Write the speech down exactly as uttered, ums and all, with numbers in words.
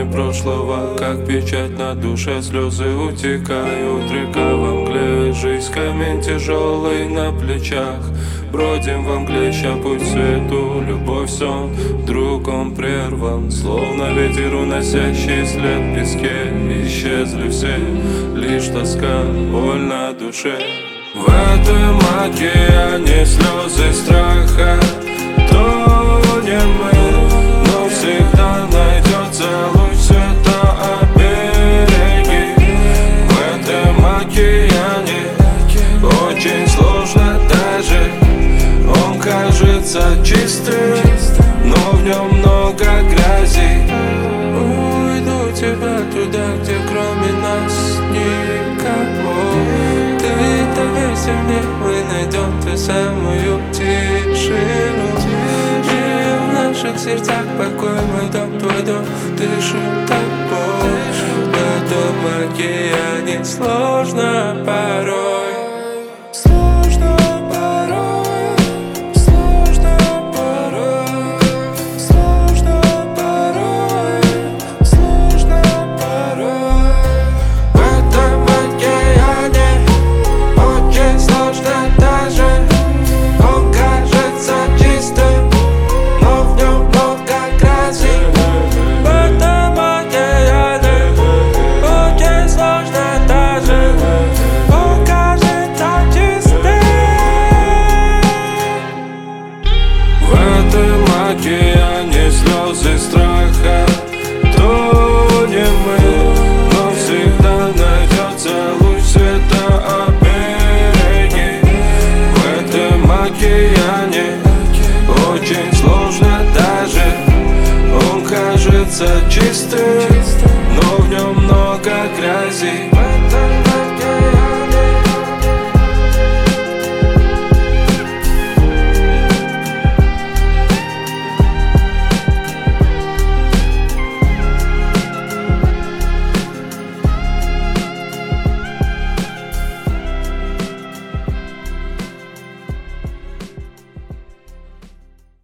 тени прошлого, как печать на душе, слезы утекают. Река во мгле, жизнь камень тяжелый на плечах. Бродим во мгле, ща путь свету, любовь сон. Вдруг он прерван, словно ветер, уносящий след в песке. Исчезли все, лишь тоска, боль на душе. В этом океане слезы страха тонем мы, но всегда найдется луч света обереги. В этом океане очень сложно даже, он кажется чистым, но в нем много грязи. Уйду тебя туда, где кроме нас никого. Ты доверься мне, мы найдем ту самую тишину. И в наших сердцах покой, мой дом, твой дом, дышу тобой. В этом океане сложно порой. В океане слезы страха тонем мы, но всегда найдется луч света обереги. В этом океане очень сложно даже, он кажется чистым, но в нем много грязи.